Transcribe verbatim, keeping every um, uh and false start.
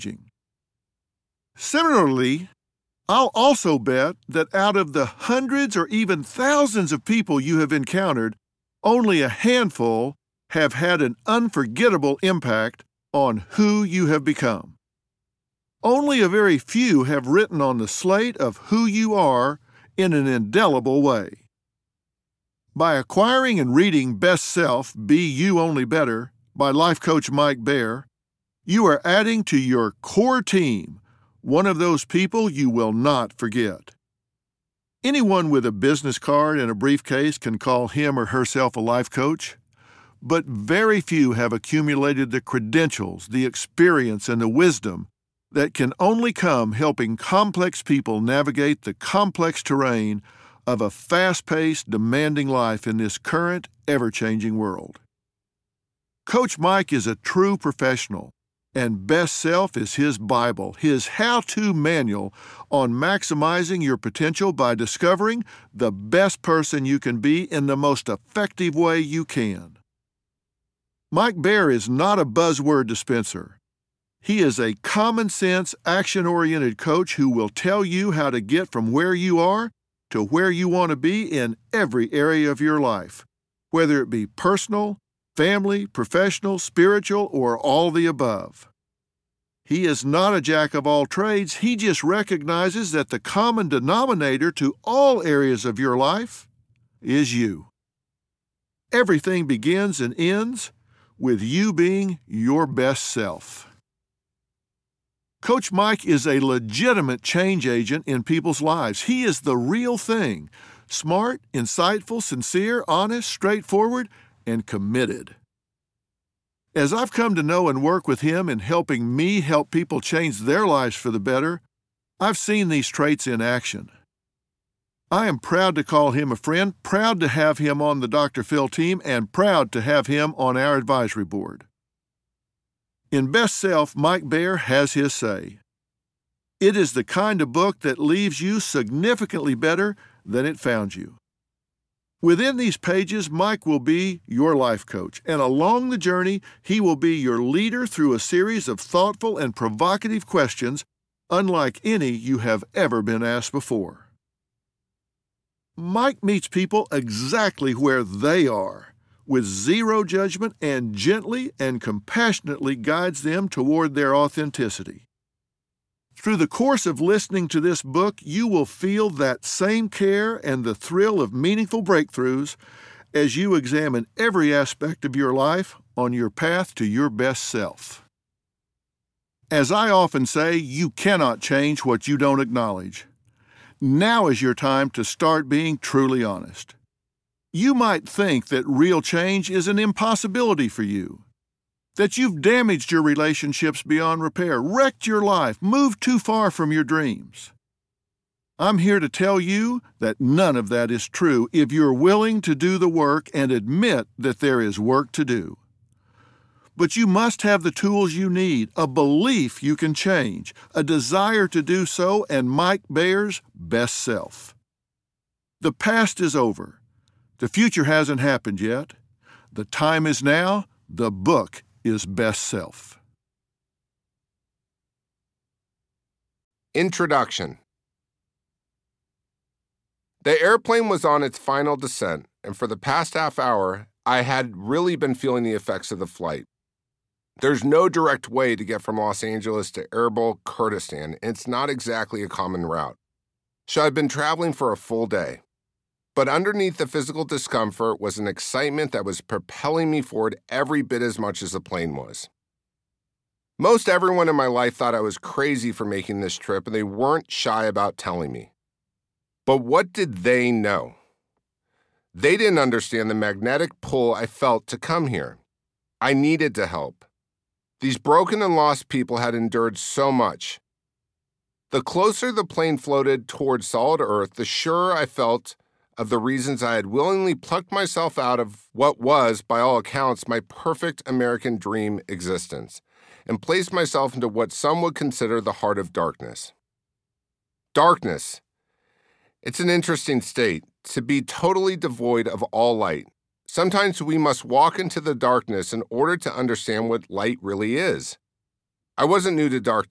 Similarly, I'll also bet that out of the hundreds or even thousands of people you have encountered, only a handful have had an unforgettable impact on who you have become. Only a very few have written on the slate of who you are in an indelible way. By acquiring and reading Best Self, Be You Only Better by life coach Mike Bayer, you are adding to your core team one of those people you will not forget. Anyone with a business card and a briefcase can call him or herself a life coach, but very few have accumulated the credentials, the experience, and the wisdom that can only come helping complex people navigate the complex terrain of a fast-paced, demanding life in this current, ever-changing world. Coach Mike is a true professional, and Best Self is his Bible, his how-to manual on maximizing your potential by discovering the best person you can be in the most effective way you can. Mike Bayer is not a buzzword dispenser. He is a common-sense, action-oriented coach who will tell you how to get from where you are to where you want to be in every area of your life, whether it be personal, family, professional, spiritual, or all the above. He is not a jack of all trades. He just recognizes that the common denominator to all areas of your life is you. Everything begins and ends with you being your best self. Coach Mike is a legitimate change agent in people's lives. He is the real thing, smart, insightful, sincere, honest, straightforward, and committed. As I've come to know and work with him in helping me help people change their lives for the better, I've seen these traits in action. I am proud to call him a friend, proud to have him on the Doctor Phil team, and proud to have him on our advisory board. In Best Self, Mike Bayer has his say. It is the kind of book that leaves you significantly better than it found you. Within these pages, Mike will be your life coach, and along the journey, he will be your leader through a series of thoughtful and provocative questions unlike any you have ever been asked before. Mike meets people exactly where they are, with zero judgment, and gently and compassionately guides them toward their authenticity. Through the course of listening to this book, you will feel that same care and the thrill of meaningful breakthroughs as you examine every aspect of your life on your path to your best self. As I often say, you cannot change what you don't acknowledge. Now is your time to start being truly honest. You might think that real change is an impossibility for you, that you've damaged your relationships beyond repair, wrecked your life, moved too far from your dreams. I'm here to tell you that none of that is true if you're willing to do the work and admit that there is work to do. But you must have the tools you need, a belief you can change, a desire to do so, and Mike Bayer's best self. The past is over. The future hasn't happened yet. The time is now. The book is Best Self. Introduction. The airplane was on its final descent, and for the past half hour, I had really been feeling the effects of the flight. There's no direct way to get from Los Angeles to Erbil, Kurdistan, and it's not exactly a common route. So I'd been traveling for a full day. But underneath the physical discomfort was an excitement that was propelling me forward every bit as much as the plane was. Most everyone in my life thought I was crazy for making this trip, and they weren't shy about telling me. But what did they know? They didn't understand the magnetic pull I felt to come here. I needed to help. These broken and lost people had endured so much. The closer the plane floated towards solid earth, the surer I felt of the reasons I had willingly plucked myself out of what was, by all accounts, my perfect American dream existence, and placed myself into what some would consider the heart of darkness. Darkness. It's an interesting state, to be totally devoid of all light. Sometimes we must walk into the darkness in order to understand what light really is. I wasn't new to darkness.